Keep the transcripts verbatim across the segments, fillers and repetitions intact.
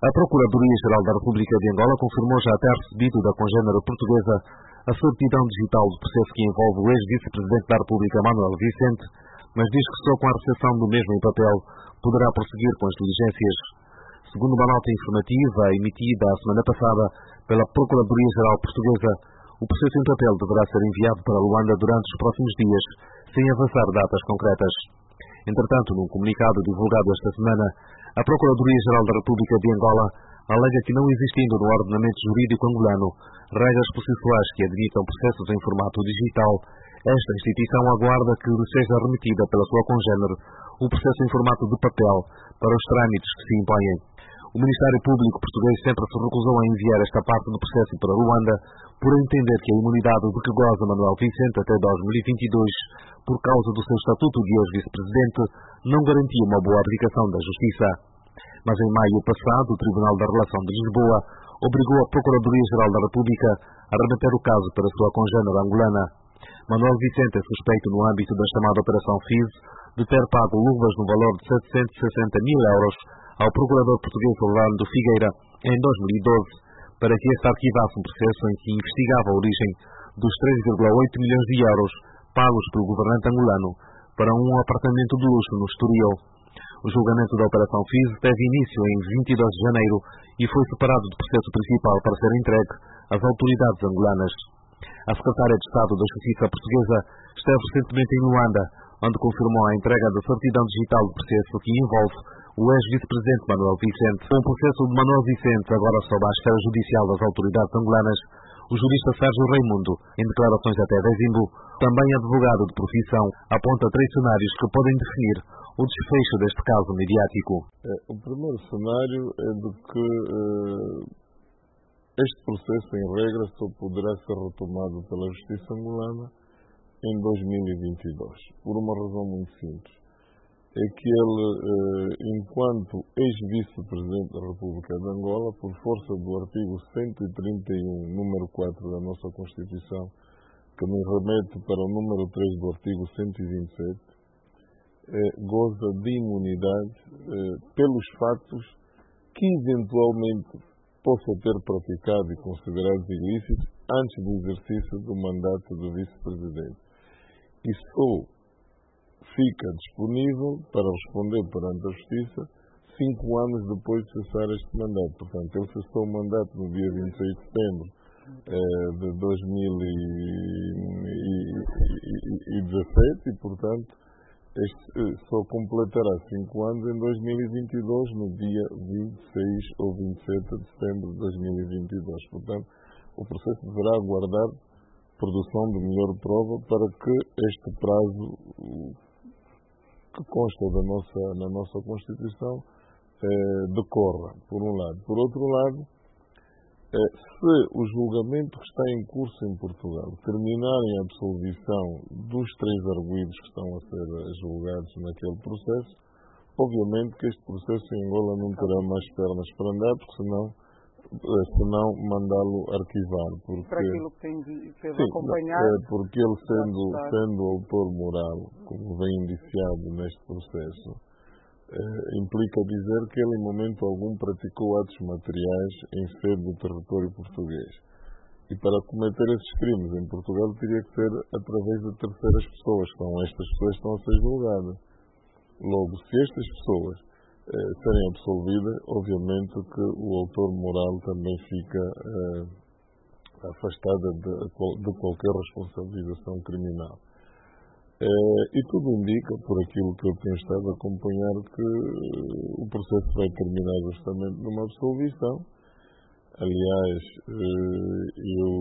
A Procuradoria-Geral da República de Angola confirmou já ter recebido da congênere portuguesa a certidão digital do processo que envolve o ex-vice-presidente da República, Manuel Vicente, mas diz que só com a recepção do mesmo em papel poderá prosseguir com as diligências. Segundo uma nota informativa emitida a semana passada pela Procuradoria-Geral Portuguesa, o processo em papel deverá ser enviado para Luanda durante os próximos dias, sem avançar datas concretas. Entretanto, num comunicado divulgado esta semana, a Procuradoria-Geral da República de Angola alega que, não existindo no ordenamento jurídico angolano regras processuais que admitam processos em formato digital, esta instituição aguarda que lhe seja remetida pela sua congênere o processo em formato de papel para os trâmites que se impõem. O Ministério Público português sempre se recusou a enviar esta parte do processo para Luanda, por entender que a imunidade de que goza Manuel Vicente até dois mil e vinte e dois, por causa do seu estatuto de ex-vice-presidente, não garantia uma boa aplicação da justiça. Mas em maio passado, o Tribunal da Relação de Lisboa obrigou a Procuradoria-Geral da República a remeter o caso para a sua congênere angolana. Manuel Vicente é suspeito, no âmbito da chamada Operação F I S, de ter pago luvas no valor de setecentos e sessenta mil euros ao procurador português Orlando Figueira em dois mil e doze, para que este arquivasse um processo em que investigava a origem dos três vírgula oito milhões de euros pagos pelo governante angolano para um apartamento de luxo no Estoril. O julgamento da Operação F I S teve início em vinte e dois de janeiro e foi separado do processo principal para ser entregue às autoridades angolanas. A secretária de Estado da Justiça portuguesa esteve recentemente em Luanda, onde confirmou a entrega da certidão digital do processo que envolve o ex-vice-presidente Manuel Vicente. Com o processo de Manuel Vicente agora sob a esfera judicial das autoridades angolanas, o jurista Sérgio Raimundo, em declarações até Dezimbo, também advogado de profissão, aponta três cenários que podem definir o desfecho deste caso mediático. O primeiro cenário é de que eh, este processo, em regra, só poderá ser retomado pela Justiça angolana em dois mil e vinte e dois, por uma razão muito simples. É que ele, eh, enquanto ex-vice-presidente da República de Angola, por força do artigo cento e trinta e um, número quatro da nossa Constituição, que me remete para o número três do artigo cento e vinte e sete, eh, goza de imunidade eh, pelos fatos que eventualmente possa ter praticado e considerados ilícitos antes do exercício do mandato do vice-presidente. E só fica disponível para responder perante a Justiça cinco anos depois de cessar este mandato. Portanto, ele cessou o mandato no dia vinte e seis de setembro eh, de dois mil e dezassete e, portanto, este eh, só completará cinco anos em dois mil e vinte e dois, no dia vinte e seis ou vinte e sete de setembro de dois mil e vinte e dois. Portanto, o processo deverá aguardar produção de melhor prova para que este prazo que consta da nossa, na nossa Constituição eh, decorra, por um lado. Por outro lado, eh, se o julgamento que está em curso em Portugal terminar em absolvição dos três arguidos que estão a ser julgados naquele processo, obviamente que este processo em Angola não terá mais pernas para andar, porque senão senão mandá-lo arquivar. Porque, para aquilo que tem de sim, acompanhar. É porque ele, sendo, sendo autor moral, como vem indiciado neste processo, eh, implica dizer que ele, em momento algum, praticou atos materiais em sede do território português. E para cometer esses crimes em Portugal, teria que ser através de terceiras pessoas. Então, estas pessoas estão a ser julgadas. Logo, se estas pessoas Eh, serem absolvidas, obviamente que o autor moral também fica eh, afastada de, de qualquer responsabilização criminal. Eh, e tudo indica, por aquilo que eu tenho estado a acompanhar, que eh, o processo vai terminar justamente numa absolvição. Aliás, eh, eu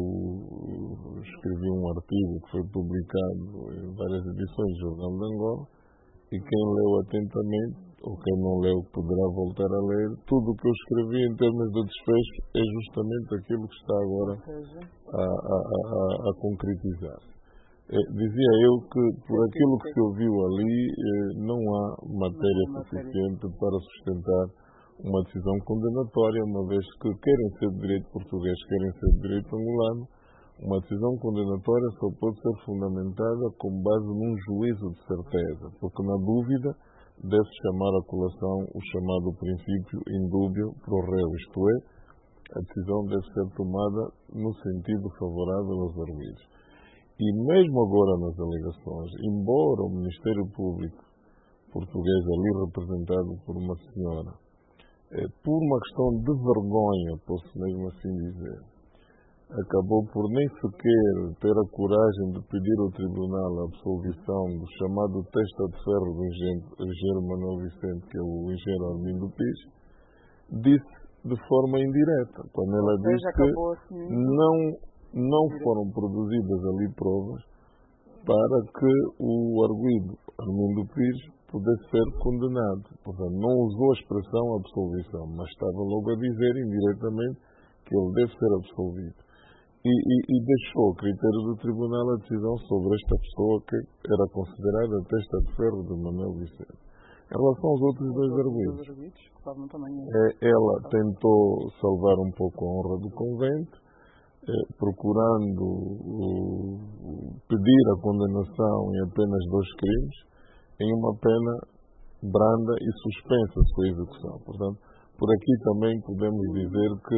escrevi um artigo que foi publicado em várias edições do Jornal de Angola, e quem leu atentamente, ou quem não leu poderá voltar a ler, tudo o que eu escrevi em termos de desfecho é justamente aquilo que está agora a, a, a, a concretizar. Eh, dizia eu que, por aquilo que se ouviu ali, eh, não há matéria suficiente para sustentar uma decisão condenatória, uma vez que querem ser de direito português, querem ser de direito angolano. Uma decisão condenatória só pode ser fundamentada com base num juízo de certeza, porque na dúvida deve chamar à colação o chamado princípio indúbio pro réu, isto é, a decisão deve ser tomada no sentido favorável aos arguidos. E mesmo agora nas alegações, embora o Ministério Público português, ali representado por uma senhora, eh, por uma questão de vergonha, posso mesmo assim dizer, acabou por nem sequer ter a coragem de pedir ao Tribunal a absolvição do chamado testa de ferro do engenheiro Manuel Vicente, que é o engenheiro Armindo Pires, disse de forma indireta, quando ela disse que assim, não, não foram produzidas ali provas para que o arguido Armindo Pires pudesse ser condenado. Portanto, não usou a expressão absolvição, mas estava logo a dizer indiretamente que ele deve ser absolvido. E, e, e deixou a critério do Tribunal a decisão sobre esta pessoa que era considerada a testa de ferro de Manuel Vicente. Em relação aos outros dois arguidos, ela tentou salvar um pouco a honra do convento, eh, procurando uh, pedir a condenação em apenas dois crimes, em uma pena branda e suspensa a sua execução. Portanto, por aqui também podemos dizer que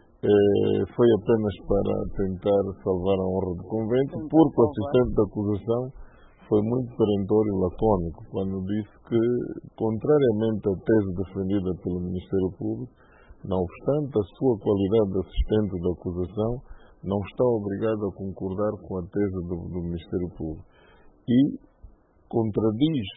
eh, foi apenas para tentar salvar a honra do convento, porque o assistente da acusação foi muito perentório e lacônico quando disse que, contrariamente à tese defendida pelo Ministério Público, não obstante a sua qualidade de assistente da acusação, não está obrigado a concordar com a tese do, do Ministério Público. E contradiz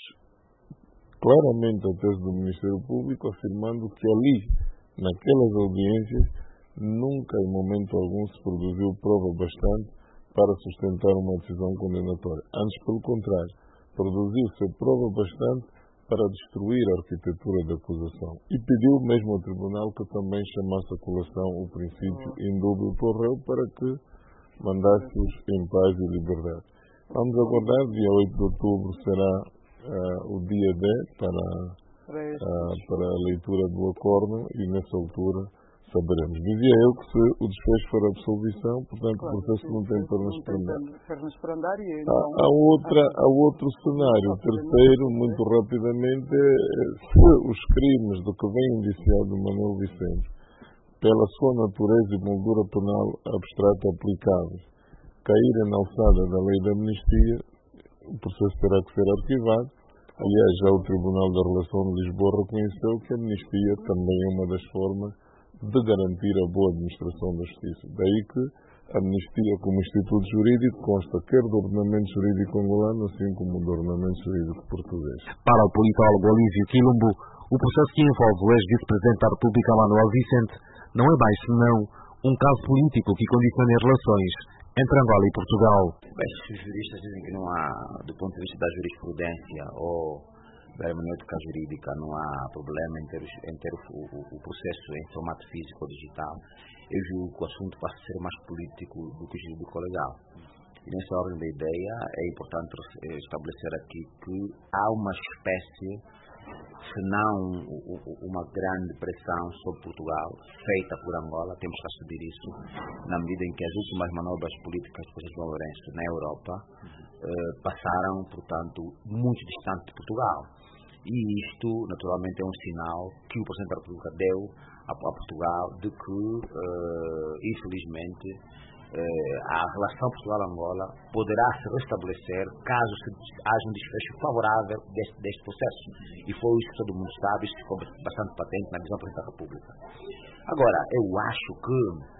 claramente a tese do Ministério Público, afirmando que ali, naquelas audiências, nunca em momento algum se produziu prova bastante para sustentar uma decisão condenatória. Antes, pelo contrário, produziu-se prova bastante para destruir a arquitetura da acusação. E pediu mesmo ao Tribunal que também chamasse a colação o princípio indúbio pro réu para que mandasse-os em paz e liberdade. Vamos aguardar, dia oito de outubro será uh, o dia D para, uh, para a leitura do acórdão e nessa altura saberemos. Dizia eu que se o desfecho for absolvição, portanto claro, o processo sim, não tem pernas para andar. andar e então, há, há, outra, há outro cenário, o terceiro, muito rapidamente, é se os crimes do que vem indiciado Manuel Vicente, pela sua natureza e moldura penal abstrata aplicáveis, caírem na alçada da lei da amnistia, o processo terá que ser arquivado. Aliás, já o Tribunal da Relação de Lisboa reconheceu que a amnistia também é uma das formas de garantir a boa administração da justiça. Daí que a amnistia como instituto jurídico consta quer do ordenamento jurídico angolano, assim como do ordenamento jurídico português. Para o politólogo Olívio Quilombo, o processo que envolve o ex-vice-presidente da República, Manuel Vicente, não é mais senão um caso político que condiciona as relações entre Angola e Portugal. Bem, os juristas dizem que não há, do ponto de vista da jurisprudência ou da hermenêutica jurídica, não há problema em ter, em ter o, o, o processo em formato físico ou digital. Eu julgo que o assunto passa a ser mais político do que jurídico-legal. E nessa ordem da ideia é importante estabelecer aqui que há uma espécie, se não uma grande pressão sobre Portugal, feita por Angola, temos que assumir isso, na medida em que as últimas manobras políticas do presidente João Lourenço na Europa eh, passaram, portanto, muito distante de Portugal. E isto, naturalmente, é um sinal que o Presidente da República deu a, a Portugal de que, uh, infelizmente, uh, a relação Portugal-Angola poderá se restabelecer caso se, haja um desfecho favorável deste, deste processo. E foi isso que todo mundo sabe, isso ficou bastante patente na visão do Presidente da República. Agora, eu acho que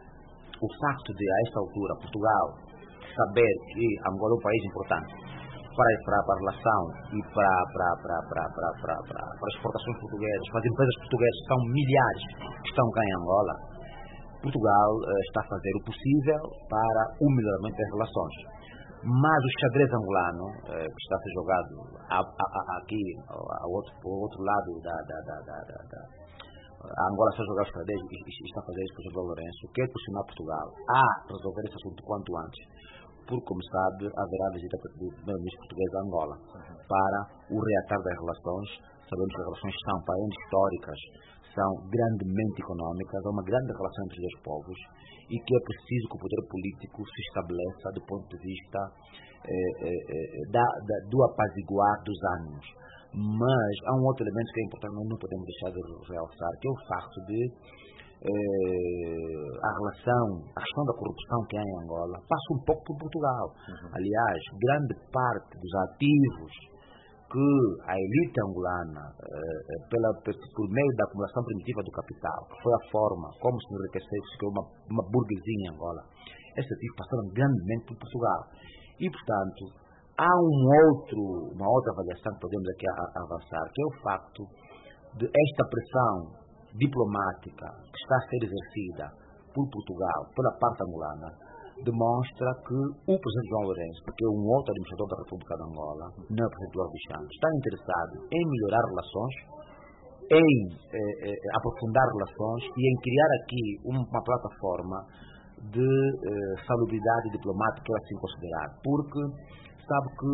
o facto de, a esta altura, Portugal saber que Angola é um país importante para, para, para a relação e para, para, para, para, para, para, para, para as exportações portuguesas, para as empresas portuguesas, são milhares que estão cá em Angola, Portugal uh, está a fazer o possível para o melhoramento das relações. Mas o xadrez angolano, uh, que está a ser jogado a, a, a, aqui, ao outro, ao outro lado da... da, da, da, da, da a Angola está a jogar os xadrez e, e está a fazer isso com o João Lourenço, quer pressionar Portugal a resolver esse assunto quanto antes, porque, como sabe, haverá a visita do primeiro-ministro português a Angola para o reatar das relações. Sabemos que as relações são, para além de históricas, são grandemente económicas, há uma grande relação entre os dois povos e que é preciso que o poder político se estabeleça do ponto de vista eh, eh, da, da, do apaziguar dos ânimos. Mas há um outro elemento que é importante, nós não podemos deixar de realçar, que é o facto de eh, a relação, a questão da corrupção que há em Angola passa um pouco por Portugal. Uhum. Aliás, grande parte dos ativos que a elite angolana, eh, pela, por meio da acumulação primitiva do capital, que foi a forma como se enriqueceu, se criou uma, uma burguesia em Angola, esses ativos passaram grandemente por Portugal. E, portanto, há um outro, uma outra avaliação que podemos aqui a, a avançar, que é o facto de esta pressão diplomática que está a ser exercida por Portugal, pela parte angolana, demonstra que o presidente João Lourenço, que é um outro administrador da República de Angola, não é o presidente Eduardo dos Santos, está interessado em melhorar relações, em eh, eh, aprofundar relações e em criar aqui uma plataforma de eh, salubridade diplomática, assim considerar, porque sabe que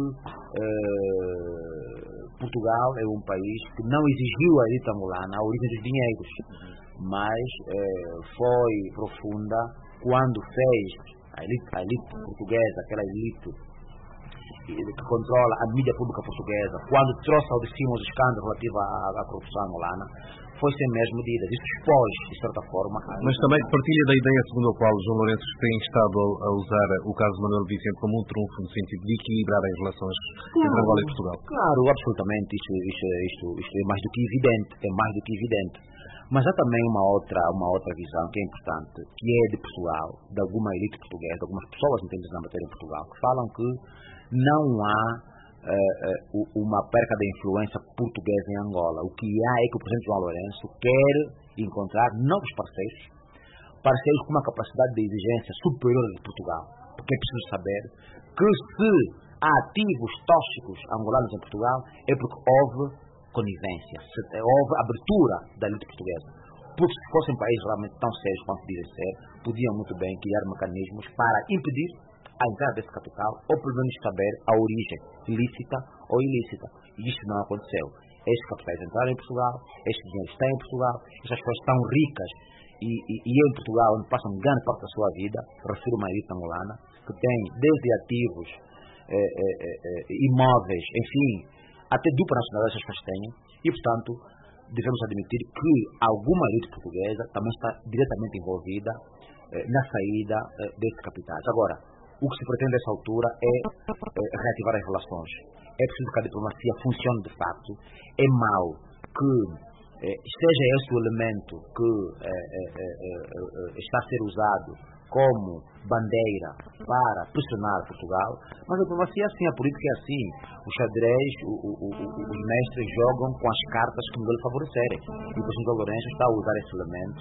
eh, Portugal é um país que não exigiu a elite angolana a origem dos dinheiros, mas eh, foi profunda quando fez a elite, a elite portuguesa, aquela elite que controla a mídia pública portuguesa, quando trouxe ao de cima os escândalos relativos à, à corrupção angolana, foi sem mesmo medidas. Isso expôs, de certa forma. Mas também partilha da ideia segundo a qual João Lourenço tem estado a usar o caso de Manuel Vicente como um trunfo no sentido de equilibrar as relações claro, entre Angola e Portugal. Claro, absolutamente. Isto, isto, isto, isto é mais do que evidente. É mais do que evidente. Mas há também uma outra, uma outra visão que é importante, que é de Portugal, de alguma elite portuguesa, de algumas pessoas entendidas na matéria em Portugal, que falam que não há uh, uh, uma perca da influência portuguesa em Angola. O que há é que o presidente João Lourenço quer encontrar novos parceiros, parceiros com uma capacidade de exigência superior a de Portugal. Porque é preciso saber que se há ativos tóxicos angolanos em Portugal, é porque houve conivência, houve abertura da elite portuguesa. Porque se fossem países realmente tão sérios quanto dizem ser, podiam muito bem criar mecanismos para impedir a entrada desse capital, ou pelo menos saber a origem lícita ou ilícita. E isso não aconteceu. Estes capitais entraram em Portugal, este dinheiro está em Portugal, estas pessoas estão ricas e, e, e em Portugal, onde passam grande parte da sua vida, refiro uma elite angolana, que tem desde ativos, eh, eh, eh, imóveis, enfim, até dupla nacionalidade essas pessoas têm, e portanto devemos admitir que alguma elite portuguesa também está diretamente envolvida eh, na saída eh, desses capitais. Agora, o que se pretende nessa altura é eh, reativar as relações. É preciso que a diplomacia funcione de facto. É mau que eh, seja esse o elemento que eh, eh, eh, eh, está a ser usado como bandeira para pressionar Portugal, mas a diplomacia é assim, a política é assim. O xadrez, o, o, o, os mestres jogam com as cartas que melhor lhe favorecerem. E o presidente Lourenço está a usar esse elemento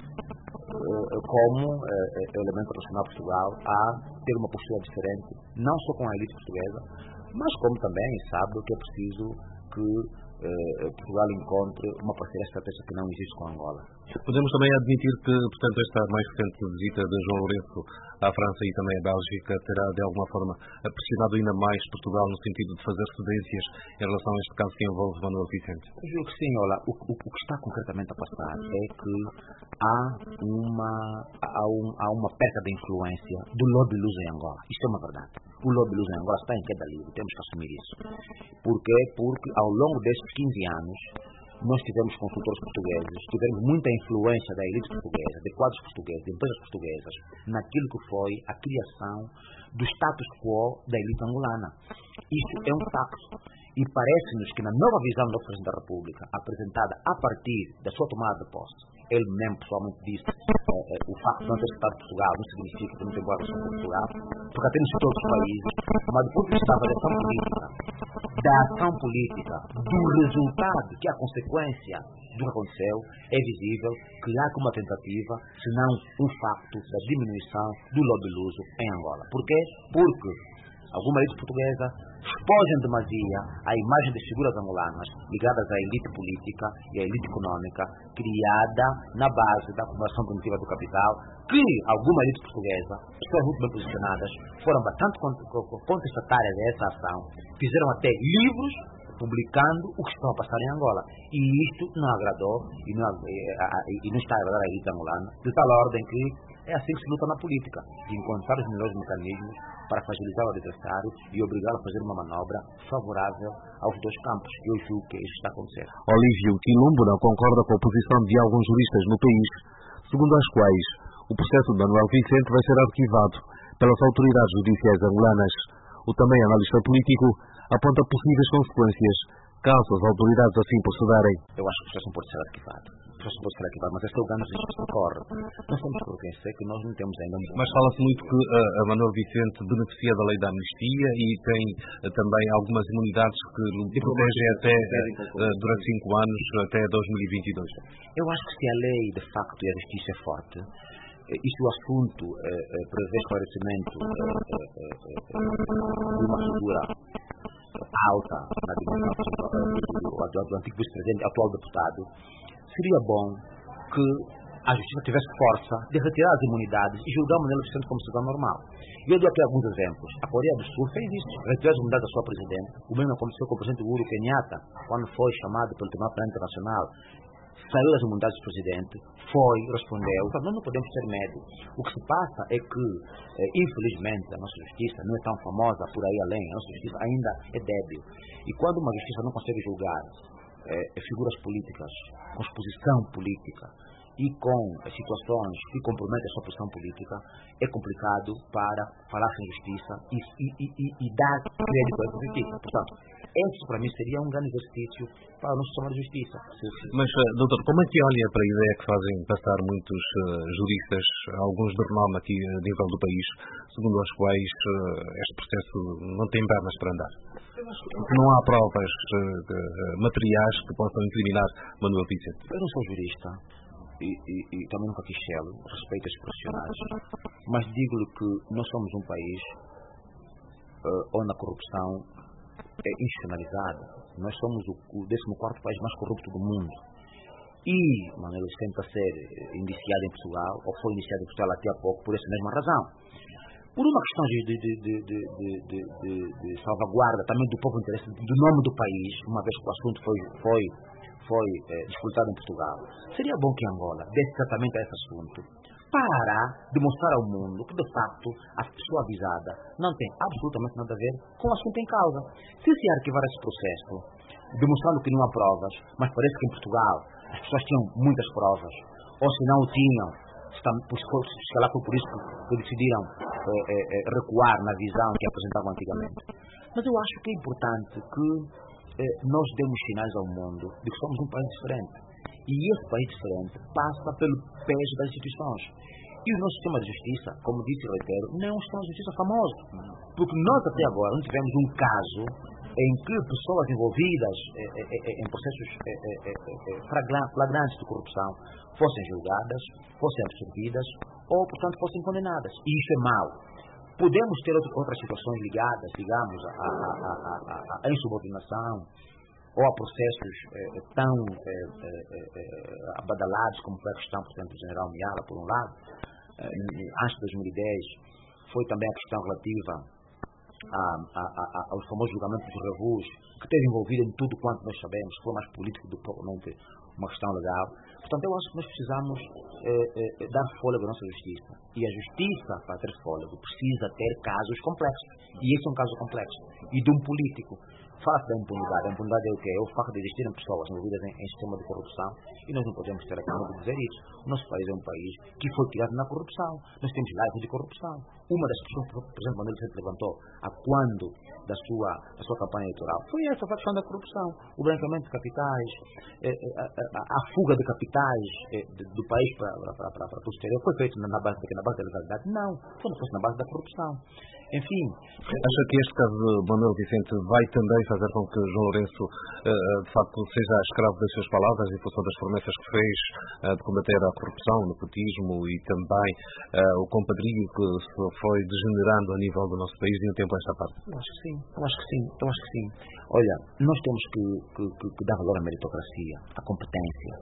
uh, como uh, elemento para pressionar Portugal a ter uma postura diferente, não só com a elite portuguesa, mas como também sabe que é preciso que Uh, Portugal encontre uma parceria estratégica que não existe com Angola. Podemos também admitir que, portanto, esta mais recente visita de João Lourenço à França e também à Bélgica terá, de alguma forma, pressionado ainda mais Portugal no sentido de fazer cedências em relação a este caso que envolve Manuel Vicente? Eu julgo que sim, olha, o, o, o que está concretamente a passar é que há uma, há, um, há uma perda de influência do lobby luso em Angola. Isto é uma verdade. O lobby luso em Angola está em queda livre, temos que assumir isso. Por quê? Porque ao longo destes quinze anos, nós tivemos consultores portugueses, tivemos muita influência da elite portuguesa, de quadros portugueses, de empresas portuguesas, naquilo que foi a criação do status quo da elite angolana. Isso é um facto. E parece-nos que na nova visão do Presidente da República, apresentada a partir da sua tomada de posse, ele mesmo pessoalmente disse eh, eh, o facto de não ter citado Portugal não significa que não tem boa relação com Portugal, porque até nos todos os países, mas do ponto de vista da avaliação política, da ação política, do resultado, que é a consequência do que aconteceu, é visível que há como uma tentativa, se não um facto da diminuição do lobby luso em Angola. Por quê? Porque alguma elite portuguesa expõe em demasia a imagem de figuras angolanas ligadas à elite política e à elite econômica criada na base da acumulação primitiva do capital, que alguma elite portuguesa, pessoas muito bem posicionadas, foram bastante contestatárias a essa ação, fizeram até livros publicando o que está a passar em Angola. E isto não agradou e não, e, e não está a agradar a elite angolana, de tal ordem que é assim que se luta na política, de encontrar os melhores mecanismos para fragilizar o adversário e obrigá-lo a fazer uma manobra favorável aos dois campos. Eu julgo que isso está a acontecer. Olívio Quilombo não concorda com a posição de alguns juristas no país, segundo as quais o processo de Manuel Vicente vai ser arquivado pelas autoridades judiciais angolanas. O também analista político aponta possíveis consequências caso as autoridades assim procederem. Eu acho que o processo não pode ser arquivado. O processo pode ser arquivado, mas este é o grande risco que ocorre. Nós temos que reconhecer que nós não temos ainda... Mas fala-se muito que a, a Manuel Vicente beneficia da lei da amnistia e tem uh, também algumas imunidades que lhe protegem até, uh, durante cinco anos, até dois mil e vinte e dois. Eu acho que se a lei, de facto, e a justiça é forte, e se o assunto uh, uh, prevê esclarecimento uh, uh, uh, uh, de uma figura alta na dimensão do, do antigo vice-presidente, atual deputado, seria bom que a justiça tivesse força de retirar as imunidades e julgar o Manuel Vicente como cidadão normal. E eu dou aqui alguns exemplos. A Coreia do Sul fez isso, retirou as imunidades da sua presidente. O mesmo aconteceu com o presidente Uhuru Kenyatta, quando foi chamado pelo Tribunal Penal Internacional. Saiu das imunidades do presidente, foi, respondeu. Então, nós não podemos ter medo. O que se passa é que, eh, infelizmente, a nossa justiça não é tão famosa por aí além. A nossa justiça ainda é débil. E quando uma justiça não consegue julgar eh, figuras políticas, com exposição política e com eh, situações que comprometem a sua posição política, é complicado para falar sem justiça e, e, e, e dar crédito a essa justiça. Portanto, esse para mim seria um grande exercício para o nosso sistema de justiça. Mas, doutor, como é que olha para a ideia que fazem passar muitos uh, juristas, alguns de renome aqui a nível do país, segundo os quais uh, este processo não tem pernas para andar? Porque não há provas uh, uh, materiais que possam incriminar Manuel Vicente. Eu não sou jurista e, e, e também nunca quis ser, respeito esses profissionais, mas digo-lhe que nós somos um país uh, onde a corrupção é institucionalizada. Nós somos o, o décimo quarto país mais corrupto do mundo. E Manuel Vicente a ser indiciado em Portugal, ou foi indiciado em Portugal até há pouco, por essa mesma razão. Por uma questão de, de, de, de, de, de, de, de salvaguarda também do próprio interesse, do nome do país, uma vez que o assunto foi, foi, foi eh, disputado em Portugal. Seria bom que Angola desse tratamento a esse assunto, para demonstrar ao mundo que, de facto, a pessoa avisada não tem absolutamente nada a ver com o assunto em causa. Se se arquivar esse processo, demonstrando que não há provas, mas parece que em Portugal as pessoas tinham muitas provas, ou se não o tinham, se calhar foi por isso que decidiram eh, eh, recuar na visão que apresentavam antigamente. Mas eu acho que é importante que eh, nós demos sinais ao mundo de que somos um país diferente. E esse país diferente passa pelo peso das instituições. E o nosso sistema de justiça, como disse o reitero, não é um sistema de justiça famoso. Porque nós até agora não tivemos um caso em que pessoas envolvidas eh, eh, em processos eh, eh, flagrantes de corrupção fossem julgadas, fossem absolvidas ou, portanto, fossem condenadas. E isso é mau. Podemos ter outras situações ligadas, digamos, à insubordinação, ou a processos eh, tão eh, eh, abadalados como foi a questão, por exemplo, do general Miala, por um lado, eh, antes de dois mil e dez, foi também a questão relativa a, a, a, aos famosos julgamentos dos revus, que esteve envolvido em tudo quanto nós sabemos, que foi mais político do que propriamente uma questão legal. Portanto, eu acho que nós precisamos eh, eh, dar fôlego à nossa justiça. E a justiça, para ter fôlego, precisa ter casos complexos. E esse é um caso complexo. E de um político. Fala-se da impunidade. A impunidade é o quê? É o facto de existirem pessoas envolvidas em, em sistema de corrupção e nós não podemos ter a calma de dizer isso. O nosso país é um país que foi criado na corrupção. Nós temos laivos de corrupção. Uma das questões que o presidente Manuel Vicente levantou a quando da sua, da sua campanha eleitoral foi essa, a questão da corrupção. O branqueamento de capitais, eh, a, a, a fuga de capitais eh, de, do país para o exterior foi feito na base, na base da legalidade? Não. Foi na base da corrupção. Enfim. Acha que este caso de Manuel Vicente vai também fazer com que João Lourenço uh, de facto seja escravo das suas palavras em função das promessas que fez uh, de combater a corrupção, o nepotismo e também uh, o compadrio que se foi degenerando a nível do nosso país de um tempo a esta parte? Eu acho que sim, eu acho que sim, eu acho que sim. Olha, nós temos que, que, que dar valor à meritocracia, à competência.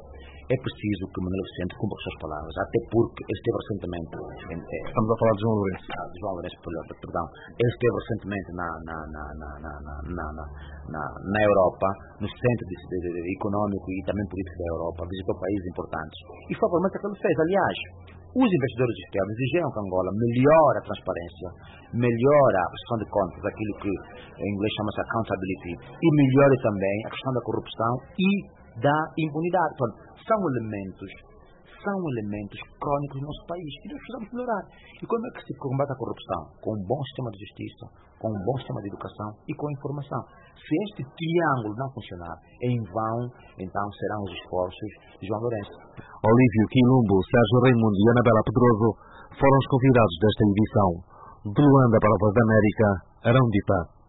é preciso que Manuel Vicente cumpra as suas palavras, até porque ele esteve recentemente... Estamos a falar de João Lourenço. Ah, de João Lourenço, perdão. Ele esteve recentemente na, na, na, na, na, na, na, na, na Europa, no centro de, de, de, econômico e também político da Europa, visitou países importantes. E foi a promessa que ele fez. Aliás, os investidores externos exigiram que Angola melhore a transparência, melhore a prestação de contas, aquilo que em inglês chama-se accountability, e melhore também a questão da corrupção e da impunidade. Portanto, são elementos, são elementos crônicos do nosso país que nós precisamos melhorar. E como é que se combate a corrupção? Com um bom sistema de justiça, com um bom sistema de educação e com informação. Se este triângulo não funcionar, em vão, então serão os esforços de João Lourenço. Olívio Quilumbo, Sérgio Raimundo e Anabela Pedroso foram os convidados desta edição. De Luanda para a Voz da América, Arão Dita.